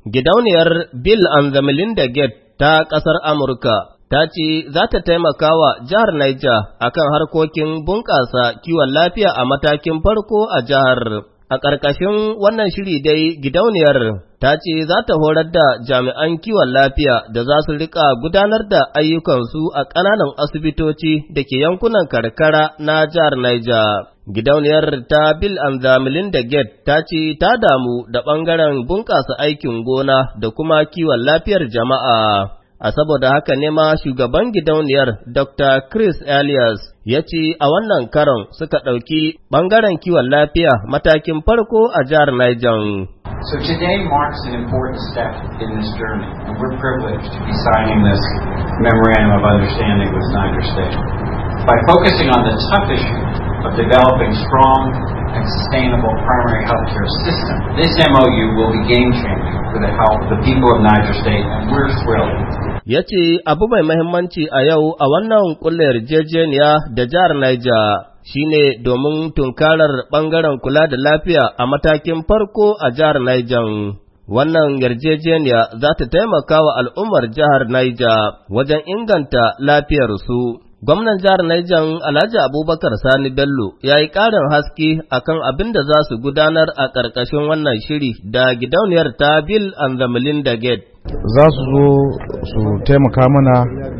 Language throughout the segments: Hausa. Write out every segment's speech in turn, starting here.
Gidauniyar Bill and Melinda Gates ta ƙasar Amurka ta ce za ta taimaka wa jihar Niger akan harkokin bunƙasa kiwon lafiya a matakin farko a jihar. A ƙarƙashin wannan shiri dai gidauniyar ta ce za ta horar da jami'an kiwon lafiya da za su riƙa gudanar da ayyukansu a ƙananan asibitoci da ke yankunan karkara na jihar Niger. Gidauniyar ta Bill and Melinda Gates ta ce ta damu da ɓangaren bunƙasa aikin gona da kuma kiwon lafiyar jama'a. A saboda haka ne ma shugaban gidauniyar Dr. Chris Elias ya ce a wannan karon suka ɗauki ɓangaren kiwon lafiya matakin farko a jihar Niger. So today marks an important step in this journey, and we're privileged to be signing this memorandum of understanding with Niger State. By focusing on the tough issue of developing strong and sustainable primary health care system, this MOU will be game-changing for the health of the people of Niger State, and we're thrilled. Ya ce abu mai mahimmanci a yau a wannan kulle yarjejeniya da jihar Niger shine domin tunkarar ɓangaren kula da lafiya a matakin farko a jihar Niger. Wannan yarjejeniya za ta taimaka wa al'ummar jihar Niger wajen inganta lafiyarsu. Gwamnan jihar Niger Alhaji Abubakar Sani Bello ya yi ƙarin haske akan abin da za su gudanar a ƙarƙashin wannan shiri da gidauniyar ta Bill and Melinda Gates. Za su zo su taimaka mana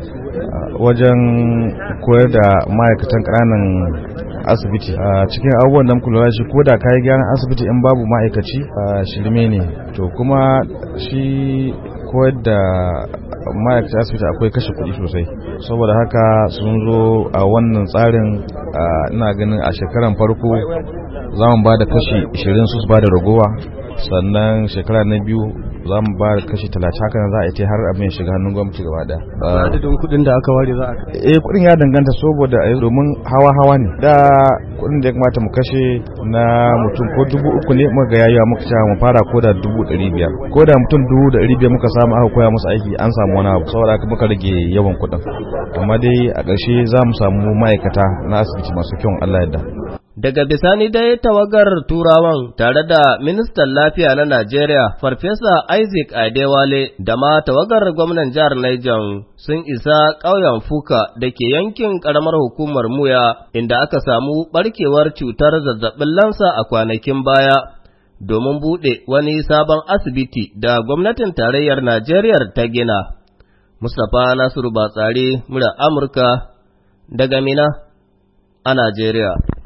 wajen koyar da ma'aikatan ƙananan asibiti a cikin abubuwan da muka lura shi ko da kayi gyaran asibiti in babu ma'aikaci shirme ne, to kuma shi koyar da ma'aikatan asibiti akwai kashe kuɗi sosai, saboda haka sun zo a wannan tsarin ina ganin a shekaran farko za mu ba da kashi 20 su ba da ragowa, sannan shekara na biyu za mu ba da kashi 30, haka za a yi ta har abin shiga hannun gwamnati gaba daya. Adadin kuɗin da aka ware za a kuɗin ya danganta saboda domin hawa ne. Da kuɗin da ya kamata mu kashe na mutum ko 3,000 ne muka ga yayi muka ce mu fara ko da 500,000, ko da mutum 500,000 muka samu aka koya musu aiki an samu wani abu, saboda haka muka rage yawan kuɗin. Amma dai a ƙarshe za mu samu ma'aikata na asibiti masu kyau Allah yadda. Daga bisani dai tawagar Turawan tare da Ministan Lafiya na Najeriya Farfesa Isaac Adewale da ma tawagar gwamnan jihar Niger sun isa ƙauyen Fuka da ke yankin ƙaramar hukumar Muya inda aka samu ɓarkewar cutar zazzabin lansa a kwanakin baya domin buɗe wani sabon asibiti da gwamnatin tarayyar Najeriya ta gina. Mustapha Nasiru Batsari, murar Amurka, daga Mina a Najeriya.